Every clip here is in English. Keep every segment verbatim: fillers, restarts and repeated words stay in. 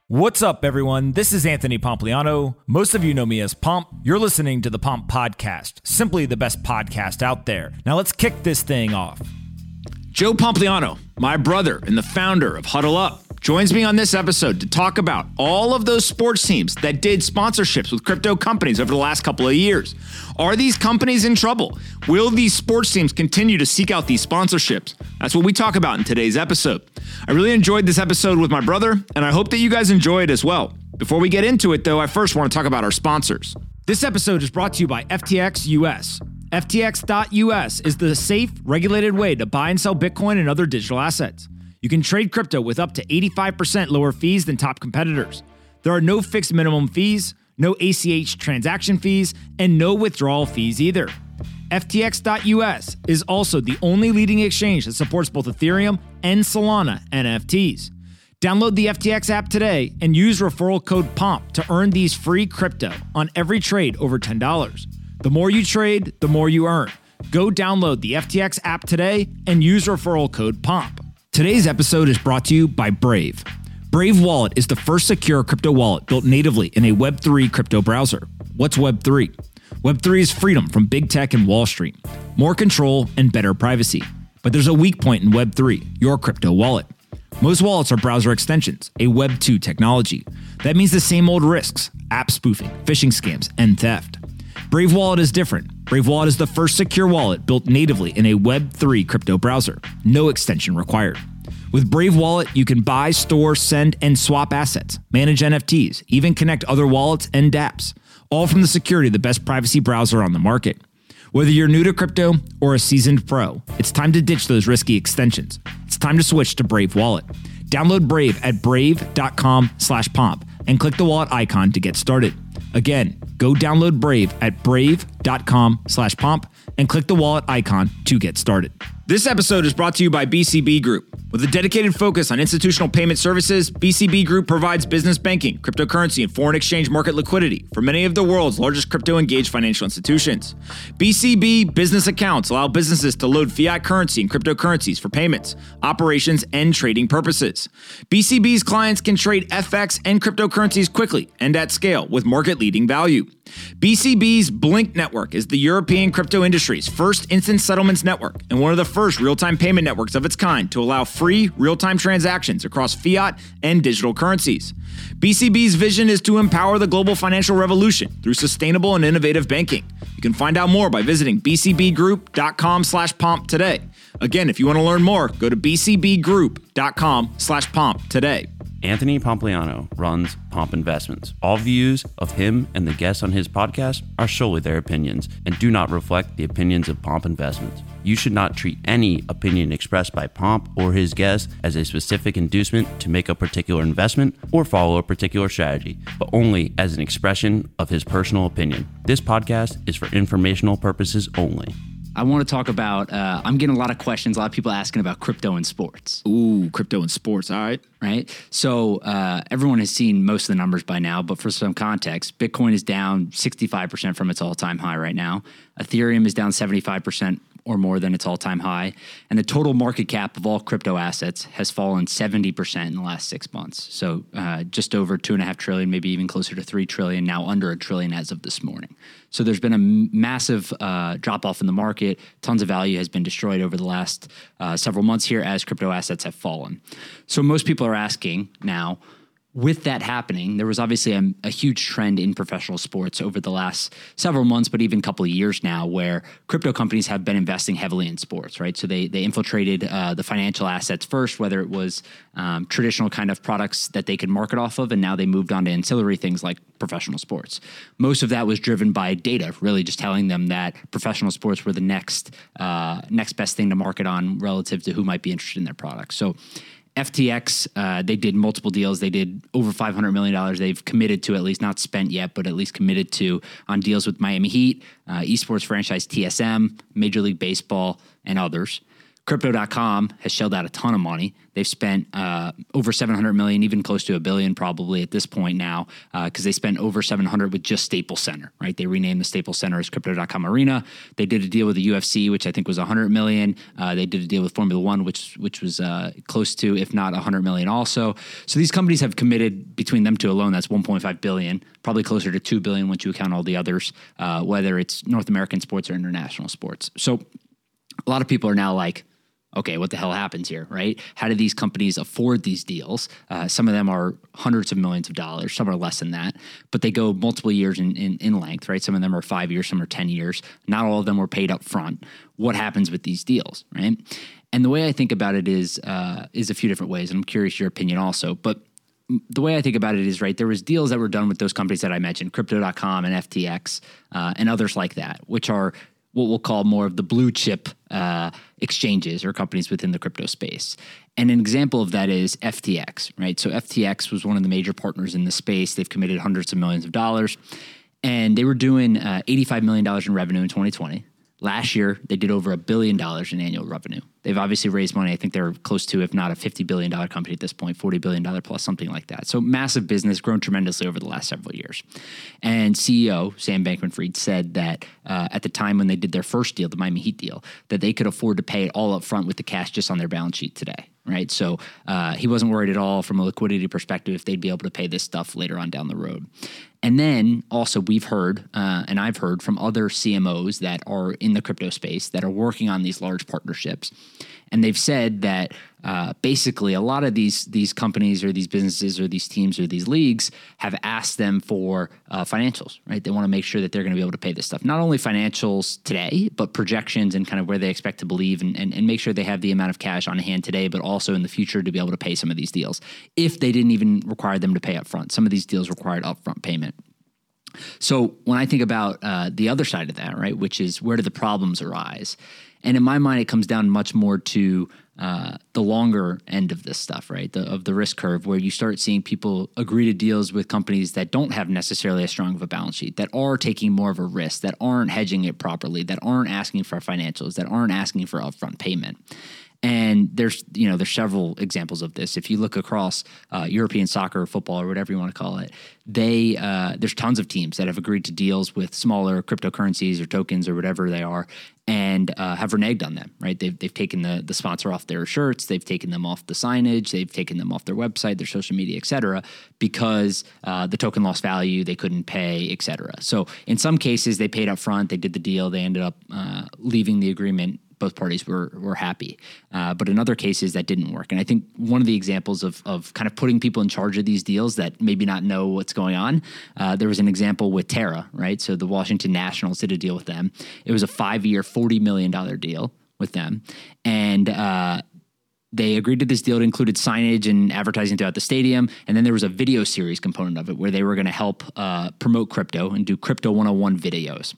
What's up, everyone? This is Anthony Pompliano. Most of you know me as Pomp. You're listening to the Pomp Podcast, simply the best podcast out there. Now let's kick this thing off. Joe Pompliano, my brother and the founder of Huddle Up, joins me on this episode to talk about all of those sports teams that did sponsorships with crypto companies over the last couple of years. Are these companies in trouble? Will these sports teams continue to seek out these sponsorships? That's what we talk about in today's episode. I really enjoyed this episode with my brother, and I hope that you guys enjoy it as well. Before we get into it, though, I first want to talk about our sponsors. This episode is brought to you by F T X U S. F T X dot U S is the safe, regulated way to buy and sell Bitcoin and other digital assets. You can trade crypto with up to eighty-five percent lower fees than top competitors. There are no fixed minimum fees, no A C H transaction fees, and no withdrawal fees either. F T X dot U S is also the only leading exchange that supports both Ethereum and Solana N F Ts. Download the F T X app today and use referral code POMP to earn these free crypto on every trade over ten dollars. The more you trade, the more you earn. Go download the F T X app today and use referral code POMP. Today's episode is brought to you by Brave. Brave Wallet is the first secure crypto wallet built natively in a Web three crypto browser. What's Web three? Web three is freedom from big tech and Wall Street, more control and better privacy. But there's a weak point in Web three, your crypto wallet. Most wallets are browser extensions, a Web two technology. That means the same old risks, app spoofing, phishing scams, and theft. Brave Wallet is different. Brave Wallet is the first secure wallet built natively in a Web three crypto browser. No extension required. With Brave Wallet, you can buy, store, send, and swap assets, manage N F Ts, even connect other wallets and dApps, all from the security of the best privacy browser on the market. Whether you're new to crypto or a seasoned pro, it's time to ditch those risky extensions. It's time to switch to Brave Wallet. Download Brave at brave.com slash pomp and click the wallet icon to get started. Again, go download Brave at brave.com slash pomp and click the wallet icon to get started. This episode is brought to you by B C B Group. With a dedicated focus on institutional payment services, B C B Group provides business banking, cryptocurrency, and foreign exchange market liquidity for many of the world's largest crypto-engaged financial institutions. B C B business accounts allow businesses to load fiat currency and cryptocurrencies for payments, operations, and trading purposes. B C B's clients can trade F X and cryptocurrencies quickly and at scale with market-leading value. B C B's Blink network is the European crypto industry's first instant settlements network and one of the first real-time payment networks of its kind to allow free real-time transactions across fiat and digital currencies. B C B's vision is to empower the global financial revolution through sustainable and innovative banking. You can find out more by visiting bcbgroup.com slash pomp today. Again, if you want to learn more, go to bcbgroup.com slash pomp today. Anthony Pompliano runs Pomp Investments. All views of him and the guests on his podcast are solely their opinions and do not reflect the opinions of Pomp Investments. You should not treat any opinion expressed by Pomp or his guests as a specific inducement to make a particular investment or follow a particular strategy, but only as an expression of his personal opinion. This podcast is for informational purposes only. I want to talk about, uh, I'm getting a lot of questions, a lot of people asking about crypto and sports. Ooh, crypto and sports, all right. Right? So uh, everyone has seen most of the numbers by now, but for some context, Bitcoin is down sixty-five percent from its all-time high right now. Ethereum is down seventy-five percent or more than its all-time high. And the total market cap of all crypto assets has fallen seventy percent in the last six months. So uh, just over two and a half trillion, maybe even closer to three trillion, now under a trillion as of this morning. So there's been a massive uh, drop-off in the market. Tons of value has been destroyed over the last uh, several months here as crypto assets have fallen. So most people are asking now, with that happening, there was obviously a, a huge trend in professional sports over the last several months, but even a couple of years now, where crypto companies have been investing heavily in sports, right? So they they infiltrated uh, the financial assets first, whether it was um, traditional kind of products that they could market off of, and now they moved on to ancillary things like professional sports. Most of that was driven by data, really just telling them that professional sports were the next uh, next best thing to market on relative to who might be interested in their products. So F T X, uh, they did multiple deals. They did over five hundred million dollars. They've committed to, at least not spent yet, but at least committed to on deals with Miami Heat, uh, esports franchise T S M, Major League Baseball, and others. Crypto dot com has shelled out a ton of money. They've spent uh, over seven hundred million, even close to a billion probably at this point now, because uh, they spent over seven hundred with just Staples Center, right? They renamed the Staples Center as Crypto dot com Arena. They did a deal with the U F C, which I think was one hundred million. Uh, they did a deal with Formula One, which which was uh, close to, if not one hundred million also. So these companies have committed between them two alone, that's one point five billion, probably closer to two billion once you account all the others, uh, whether it's North American sports or international sports. So a lot of people are now like, okay, what the hell happens here, right? How do these companies afford these deals? Uh, some of them are hundreds of millions of dollars. Some are less than that, but they go multiple years in, in, in length, right? Some of them are five years, some are ten years. Not all of them were paid up front. What happens with these deals, right? And the way I think about it is uh, is a few different ways, and I'm curious your opinion also. But the way I think about it is, right, there was deals that were done with those companies that I mentioned, Crypto dot com and F T X uh, and others like that, which are what we'll call more of the blue chip uh, exchanges or companies within the crypto space. And an example of that is F T X, right? So F T X was one of the major partners in the space. They've committed hundreds of millions of dollars, and they were doing uh, eighty-five million dollars in revenue in twenty twenty. Last year, they did over a billion dollars in annual revenue. They've obviously raised money. I think they're close to, if not a fifty billion dollars company at this point, forty billion dollars plus, something like that. So massive business, grown tremendously over the last several years. And C E O, Sam Bankman-Fried, said that uh, at the time when they did their first deal, the Miami Heat deal, that they could afford to pay it all up front with the cash just on their balance sheet today, right? So uh, he wasn't worried at all from a liquidity perspective if they'd be able to pay this stuff later on down the road. And then also we've heard, uh, and I've heard from other C M Os that are in the crypto space that are working on these large partnerships. And they've said that uh, basically a lot of these these companies or these businesses or these teams or these leagues have asked them for uh, financials, right? They want to make sure that they're going to be able to pay this stuff. Not only financials today, but projections and kind of where they expect to believe and, and, and make sure they have the amount of cash on hand today, but also in the future to be able to pay some of these deals. If they didn't even require them to pay up front, some of these deals required upfront payment. So when I think about uh, the other side of that, right, which is where do the problems arise? And in my mind, it comes down much more to uh, the longer end of this stuff, right, the, of the risk curve, where you start seeing people agree to deals with companies that don't have necessarily as strong of a balance sheet, that are taking more of a risk, that aren't hedging it properly, that aren't asking for financials, that aren't asking for upfront payment. And there's, you know, there's several examples of this. If you look across uh, European soccer or football or whatever you want to call it, they uh, there's tons of teams that have agreed to deals with smaller cryptocurrencies or tokens or whatever they are, and uh, have reneged on them. Right? They've they've taken the the sponsor off their shirts, they've taken them off the signage, they've taken them off their website, their social media, et cetera, because uh, the token lost value, they couldn't pay, et cetera. So in some cases, they paid up front, they did the deal, they ended up uh, leaving the agreement. Both parties were were happy. Uh, but in other cases, that didn't work. And I think one of the examples of of kind of putting people in charge of these deals that maybe not know what's going on, uh, there was an example with Terra, right? So the Washington Nationals did a deal with them. It was a five-year, forty million dollars deal with them. And uh, they agreed to this deal. It included signage and advertising throughout the stadium. And then there was a video series component of it where they were going to help uh, promote crypto and do Crypto one oh one videos.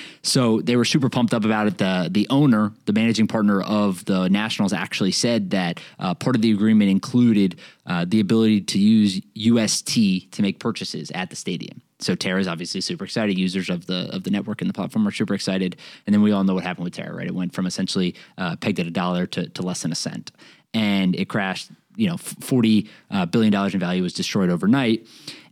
So they were super pumped up about it. The the owner, the managing partner of the Nationals, actually said that uh, part of the agreement included uh, the ability to use U S T to make purchases at the stadium. So Terra is obviously super excited. Users of the of the network and the platform are super excited. And then we all know what happened with Terra, right? It went from essentially uh, pegged at a dollar to, to less than a cent. And it crashed, you know, forty uh, billion dollars in value was destroyed overnight.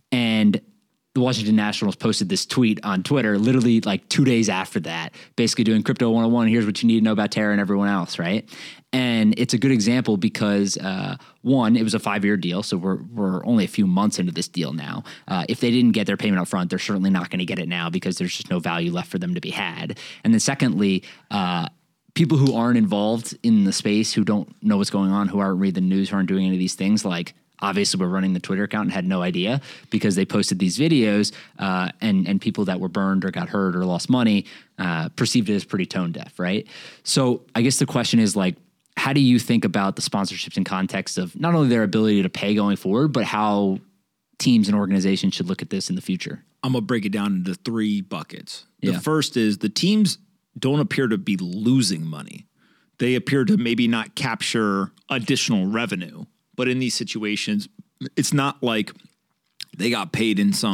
And the Washington Nationals posted this tweet on Twitter literally like two days after that, basically doing Crypto one oh one. Here's what you need to know about Terra and everyone else, right? And it's a good example because, uh, one, it was a five-year deal, so we're we're only a few months into this deal now. Uh, if they didn't get their payment up front, they're certainly not going to get it now because there's just no value left for them to be had. And then secondly, uh, people who aren't involved in the space, who don't know what's going on, who aren't reading the news, who aren't doing any of these things, like obviously we're running the Twitter account and had no idea because they posted these videos uh, and, and people that were burned or got hurt or lost money uh, perceived it as pretty tone deaf, right? So I guess the question is like, how do you think about the sponsorships in context of not only their ability to pay going forward, but how teams and organizations should look at this in the future? I'm going to break it down into three buckets. The Yeah. first is the teams don't appear to be losing money. They appear to maybe not capture additional revenue. But in these situations, it's not like they got paid in some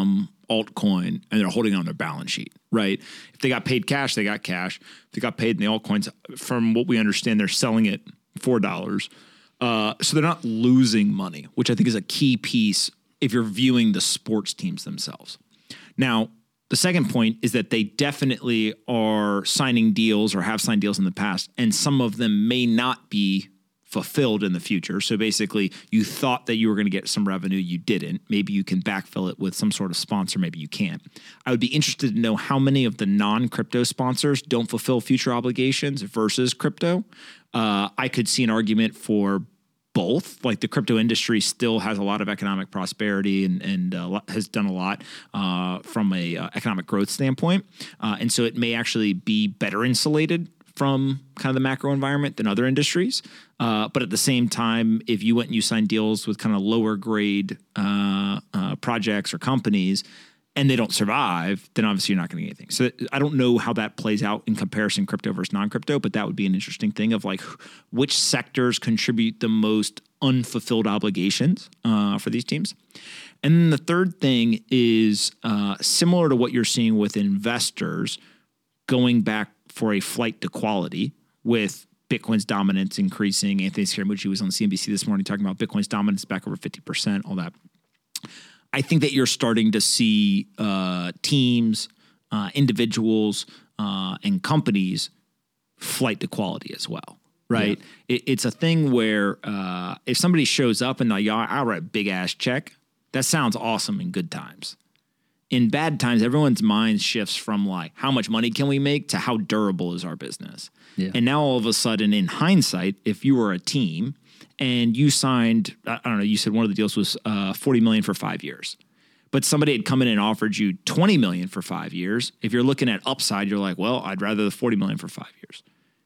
altcoin and they're holding it on their balance sheet, right? If they got paid cash, they got cash. If they got paid in the altcoins, from what we understand, they're selling it for four dollars. Uh, so they're not losing money, which I think is a key piece if you're viewing the sports teams themselves. Now, the second point is that they definitely are signing deals or have signed deals in the past, and some of them may not be fulfilled in the future. So basically, you thought that you were going to get some revenue, you didn't. Maybe you can backfill it with some sort of sponsor, maybe you can't. I would be interested to know how many of the non-crypto sponsors don't fulfill future obligations versus crypto. Uh, I could see an argument for both. Like the crypto industry still has a lot of economic prosperity and, and uh, has done a lot uh, from a uh, economic growth standpoint. Uh, and so it may actually be better insulated from kind of the macro environment than other industries. Uh, but at the same time, if you went and you signed deals with kind of lower grade uh, uh, projects or companies and they don't survive, then obviously you're not going to get anything. So I don't know how that plays out in comparison crypto versus non-crypto, but that would be an interesting thing of like which sectors contribute the most unfulfilled obligations uh, for these teams. And then the third thing is uh, similar to what you're seeing with investors going back for a flight to quality with Bitcoin's dominance increasing. Anthony Scaramucci was on C N B C this morning talking about Bitcoin's dominance back over fifty percent, all that. I think that you're starting to see uh, teams, uh, individuals, uh, and companies flight to quality as well, right? Yeah. It, it's a thing where uh, if somebody shows up and like, I'll write a big ass check, that sounds awesome in good times. In bad times, everyone's mind shifts from like, how much money can we make to how durable is our business? Yeah. And now all of a sudden, in hindsight, if you were a team and you signed, I don't know, you said one of the deals was uh, forty million dollars for five years, but somebody had come in and offered you twenty million dollars for five years. If you're looking at upside, you're like, well, I'd rather the forty million dollars for five years.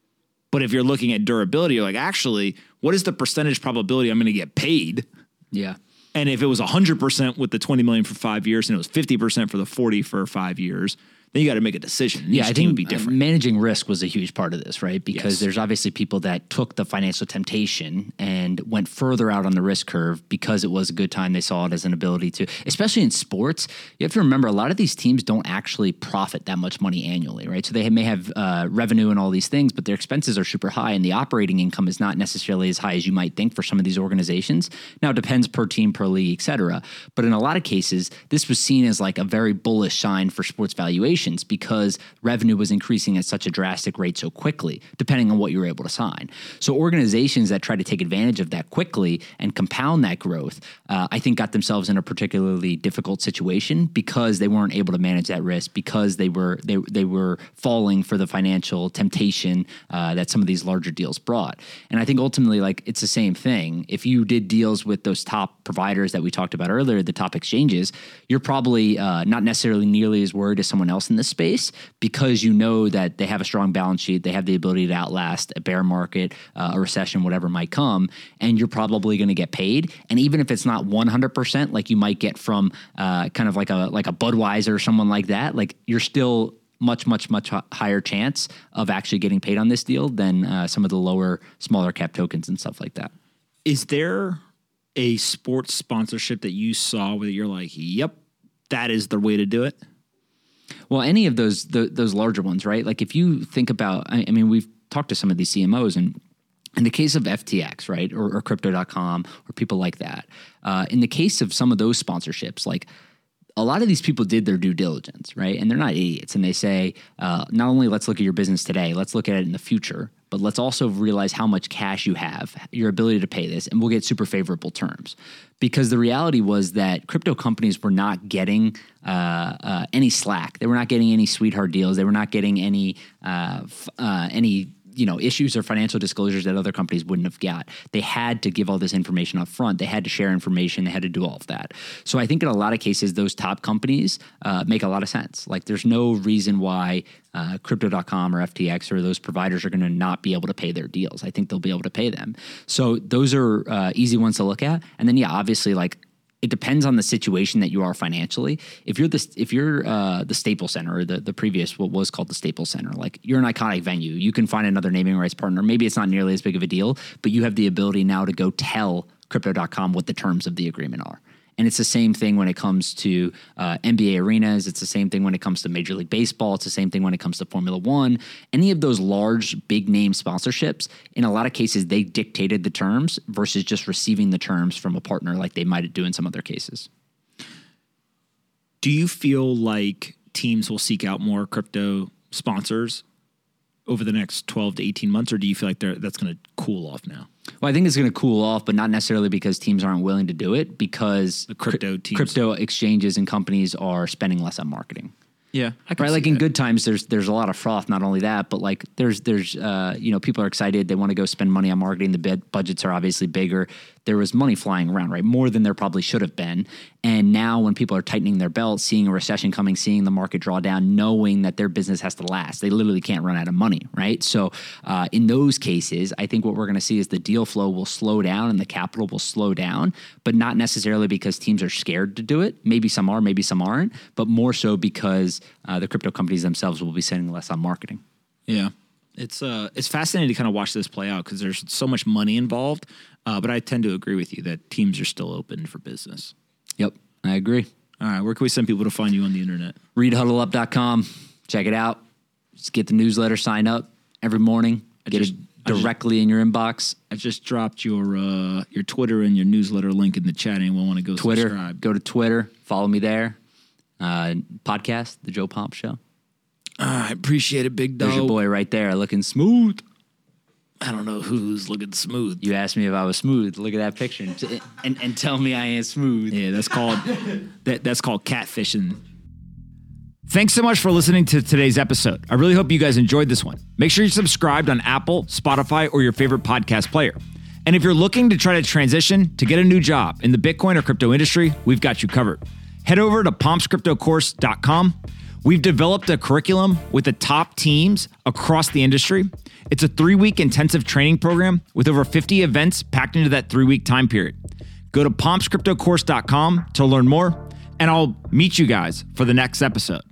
But if you're looking at durability, you're like, actually, what is the percentage probability I'm going to get paid? Yeah. And if it was one hundred percent with the twenty million dollars for five years and it was fifty percent for the forty for five years, then you got to make a decision. Yeah, Each I team think would be different. Managing risk was a huge part of this, right? Because Yes. there's obviously people that took the financial temptation and went further out on the risk curve because it was a good time. They saw it as an ability to, especially in sports. You have to remember a lot of these teams don't actually profit that much money annually, right? So they may have uh, revenue and all these things, but their expenses are super high and the operating income is not necessarily as high as you might think for some of these organizations. Now, it depends per team, per league, et cetera. But in a lot of cases, this was seen as like a very bullish sign for sports valuations because revenue was increasing at such a drastic rate so quickly, depending on what you were able to sign. So organizations that try to take advantage of that quickly and compound that growth, uh, I think got themselves in a particularly difficult situation because they weren't able to manage that risk, because they were they they were falling for the financial temptation uh, that some of these larger deals brought. And I think ultimately, like, it's the same thing. If you did deals with those top providers that we talked about earlier, the top exchanges, you're probably uh, not necessarily nearly as worried as someone else in this space, because you know that they have a strong balance sheet, they have the ability to outlast a bear market, uh, a recession, whatever might come, and you're probably going to get paid. And even if it's not one hundred percent like you might get from uh, kind of like a like a Budweiser or someone like that, like you're still much, much, much higher chance of actually getting paid on this deal than uh, some of the lower, smaller cap tokens and stuff like that. Is there a sports sponsorship that you saw where you're like, yep, that is the way to do it? Well, any of those the, those larger ones, right? Like if you think about, I, I mean, we've talked to some of these C M Os, and in the case of F T X, right, or, or crypto dot com or people like that, uh, in the case of some of those sponsorships, like a lot of these people did their due diligence, right? And they're not idiots. And they say, uh, not only let's look at your business today, let's look at it in the future, but let's also realize how much cash you have, your ability to pay this, and we'll get super favorable terms. Because the reality was that crypto companies were not getting uh, uh, any slack. They were not getting any sweetheart deals. They were not getting any uh, f- uh, any you know, issues or financial disclosures that other companies wouldn't have got. They had to give all this information up front. They had to share information. They had to do all of that. So I think in a lot of cases, those top companies uh, make a lot of sense. Like there's no reason why uh, crypto dot com or F T X or those providers are going to not be able to pay their deals. I think they'll be able to pay them. So those are uh, easy ones to look at. And then, yeah, obviously, like, it depends on the situation that you are financially. If you're the if you're uh, the Staples Center or the the previous what was called the Staples Center, like you're an iconic venue, you can find another naming rights partner. Maybe it's not nearly as big of a deal, but you have the ability now to go tell crypto dot com what the terms of the agreement are. And it's the same thing when it comes to uh, N B A arenas. It's the same thing when it comes to Major League Baseball. It's the same thing when it comes to Formula One. Any of those large, big name sponsorships, in a lot of cases, they dictated the terms versus just receiving the terms from a partner like they might do in some other cases. Do you feel like teams will seek out more crypto sponsors over the next twelve to eighteen months, or do you feel like they're, that's going to cool off now? Well, I think it's going to cool off, but not necessarily because teams aren't willing to do it, because the crypto teams. crypto exchanges and companies are spending less on marketing. Yeah, I can right. see Like in that. good times, there's there's a lot of froth. Not only that, but like there's there's uh, you know, people are excited. They want to go spend money on marketing. The bid budgets are obviously bigger. There was money flying around, right? More than there probably should have been. And now when people are tightening their belts, seeing a recession coming, seeing the market draw down, knowing that their business has to last, they literally can't run out of money, right? So uh, in those cases, I think what we're going to see is the deal flow will slow down and the capital will slow down, but not necessarily because teams are scared to do it. Maybe some are, maybe some aren't, but more so because uh, the crypto companies themselves will be spending less on marketing. Yeah. It's uh, it's fascinating to kind of watch this play out because there's so much money involved. Uh, but I tend to agree with you that teams are still open for business. Yep, I agree. All right, where can we send people to find you on the internet? read huddle up dot com. Check it out. Just get the newsletter, sign up every morning. Get just- it directly in your inbox. I just dropped your uh, your Twitter and your newsletter link in the chat. Anyone want to go Twitter, subscribe? go to Twitter, follow me there. Uh, podcast, The Joe Pomp Show. Uh, I appreciate it, big dog. There's your boy right there looking smooth. I don't know who's looking smooth. You asked me if I was smooth. Look at that picture and, and, and tell me I ain't smooth. Yeah, that's called that, that's called catfishing. Thanks so much for listening to today's episode. I really hope you guys enjoyed this one. Make sure you're subscribed on Apple, Spotify, or your favorite podcast player. And if you're looking to try to transition to get a new job in the Bitcoin or crypto industry, we've got you covered. Head over to pomps crypto course dot com. We've developed a curriculum with the top teams across the industry. It's a three-week intensive training program with over fifty events packed into that three-week time period. Go to pomps crypto course dot com to learn more, and I'll meet you guys for the next episode.